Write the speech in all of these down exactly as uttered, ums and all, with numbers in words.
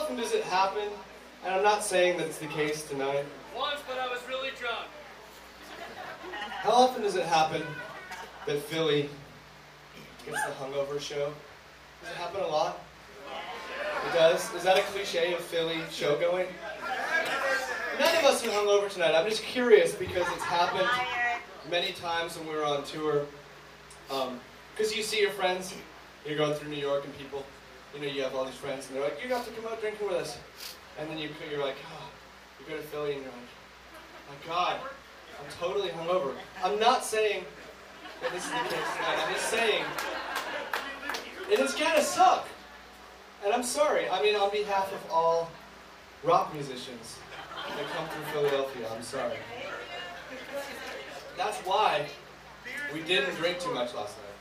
often does it happen, and I'm not saying that's the case tonight. Once, but I was really drunk. How often does it happen that Philly gets the hungover show? Does it happen a lot? It does? Is that a cliche of Philly show going? None of us are hungover tonight. I'm just curious because it's happened many times when we were on tour. Because um, you see your friends, you're going through New York and people, you know, you have all these friends and they're like, you have to come out drinking with us. And then you, you're like, oh, you go to Philly and you're like, my God, I'm totally hungover. I'm not saying that this is the case tonight. I'm just saying it is gonna suck. And I'm sorry. I mean, on behalf of all rock musicians that come through Philadelphia, I'm sorry. That's why we didn't drink too much last night.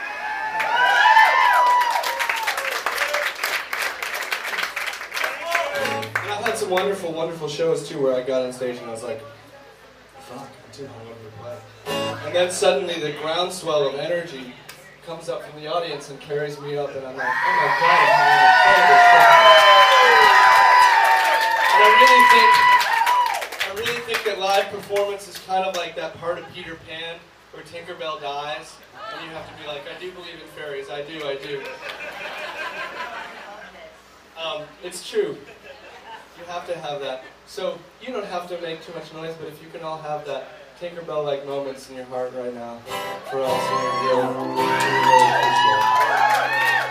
And I've had some wonderful, wonderful shows too where I got on stage and I was like, fuck, I'm too hungover to play. And then suddenly the groundswell of energy comes up from the audience and carries me up and I'm like, oh my God, I'm having an incredible show. And I really think, I really think that live performance is kind of like that part of Peter Pan where Tinkerbell dies and you have to be like, I do believe in fairies, I do, I do. Um, it's true. You have to have that. So you don't have to make too much noise, but if you can all have that Tinkerbell-like moments in your heart right now, for us, we really, really appreciate it.